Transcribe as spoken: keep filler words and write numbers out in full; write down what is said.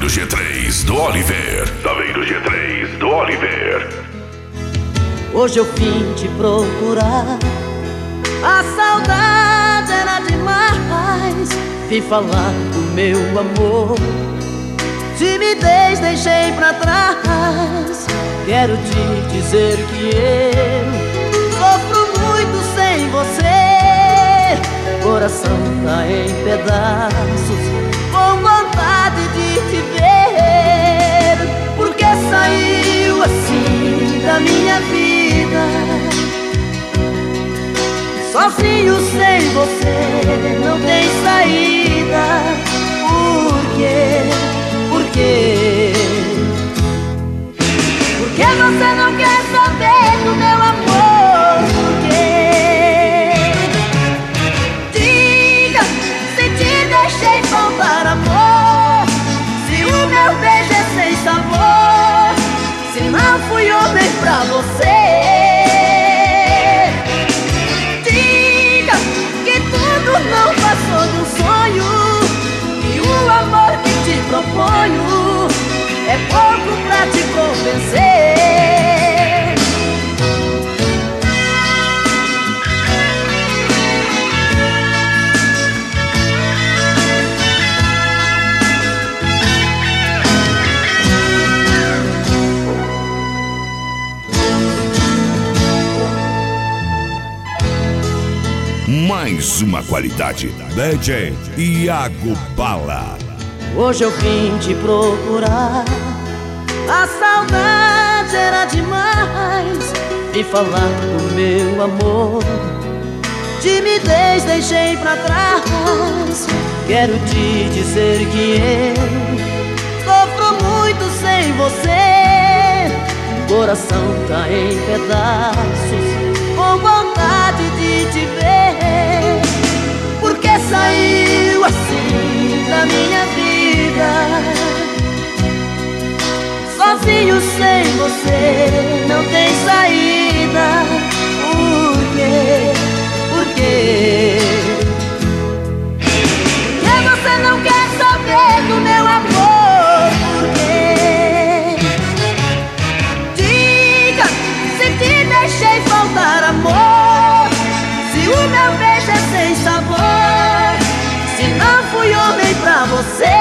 do G três do Oliver. Tá vendo o G três do Oliver. Hoje eu vim te procurar, a saudade era demais. Vim falar do meu amor, timidez deixei pra trás. Quero te dizer que eu sofro muito sem você. Coração tá em pedaços, com vontade de te ver. Porque saiu assim da minha vida, sozinho sem você não tem saída. Por quê? Por quê? Por que você não quer saber do meu amor? Por quê? Diga se te deixei faltar amor, se o meu beijo é sem sabor, se não fui homem pra você. Não passou de um sonho, e o amor que te proponho é pouco pra te convencer. Mais uma qualidade D J Iago Bala. Hoje eu vim te procurar, a saudade era demais. Vim falar do meu amor, timidez deixei pra trás. Quero te dizer que eu sofro muito sem você. Coração tá em pedaços, com vontade de te ver. Porque saiu assim da minha vida, sozinho sem você não tem saída. Por quê? Por quê? Por que você não quer saber do meu amor? Por quê? Diga se te deixei faltar amor, se o meu beijo é sem sabor, se não fui homem pra você.